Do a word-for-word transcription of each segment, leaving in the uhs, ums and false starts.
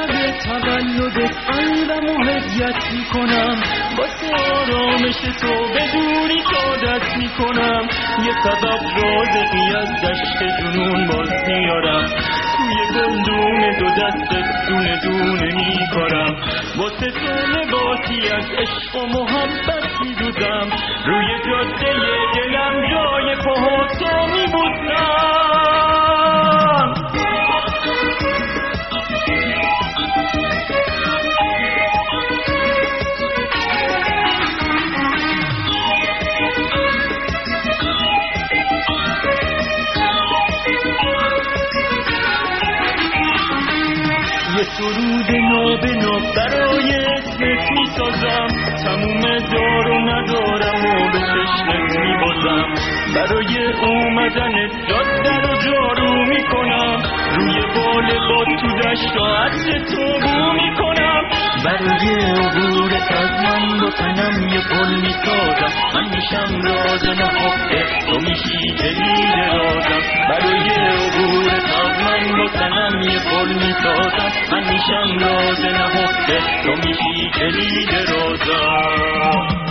شب تولدت قلبمو هدیت میکنم، واسه آرامش تو به دوری عادت میکنم. یه سبب رازقی از دشت جنون باز میارم، توی گلدون دو دستت دونه دونه میکارم. واسه تو لباسی از عشق و محبت میدوزم، روی جاده دلم جای پاهاتو میبوسم. یه سرود نابنا برای اسمت میسازم، تموم دار و ندارم و به چشمت میبازم. برای اومدنت جاده رو جارو میکنم، روی بال باد تو دشتا عطر تو بو میکنم. برای عبورت از من با تنم یه پل میسازم، من میشم راز نهفته تو میشی دلیل رازم. برای عبورت از من با تنم یه پل میسازم، من میشم راز نهفته تو میشی دلیل رازم.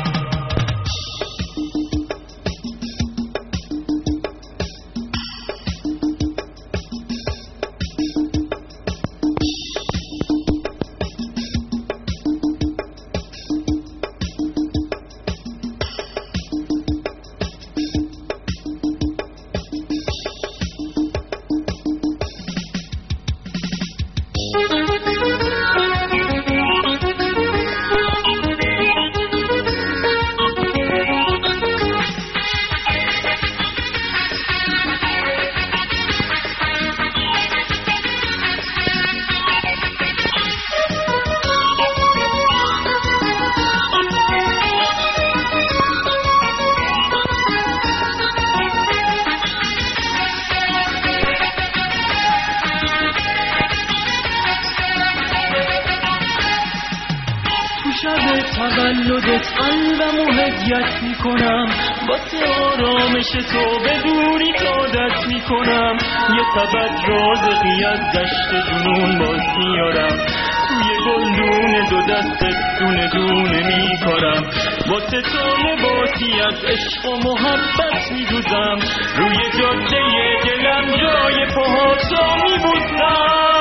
شب تولدت قلبمو هدیت میکنم، واسه آرامش تو به دوری عادت میکنم. یه سبد رازقی از دشت جنون باز میارم، توی گلدون دو دستت دونه دونه میکارم. واسه تو لباسی از عشق و محبت میدوزم، روی جاده دلم جای پاهاتو میبوسم.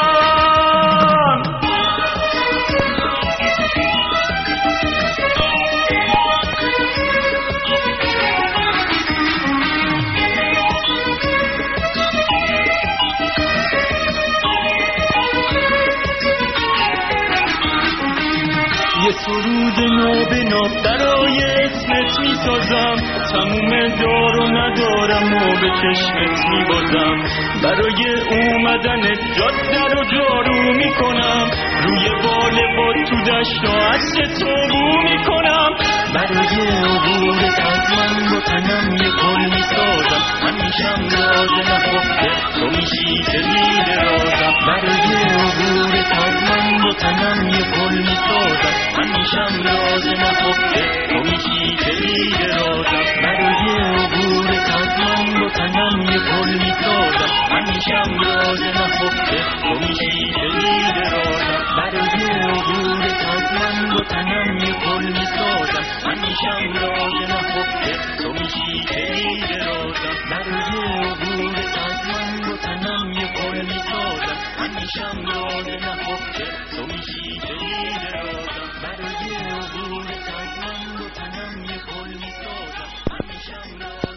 یه سرود نابنا برای اسمت میسازم، تموم دار و ندارم و به چشمت میبازم. برای اومدنت جاده رو جارو میکنم، روی بال باد تو دشتا عطر تو بو میکنم. برای عبورت از من با تنم یه پل میسازم، من میشم راز نهفته تو میشی دلیل رازم. برای عبورت از من با تنم یه پل میسازم، من میشم راز نهفته تو میشی دلیل رازم. برای عبورت از من با تنم یه پل میسازم، من میشم راز نهفته تو میشی دلیل رازم. برای عبورت از من با تنم یه پل میسازم، من میشم راز نهفته تو میشی دلیل رازم. برای عبورت از من با تنم یه پل میسازم، من میشم راز نهفته تو میشی دلیل رازم. برای عبورت از من با تنم یه پل میسازم، من میشم راز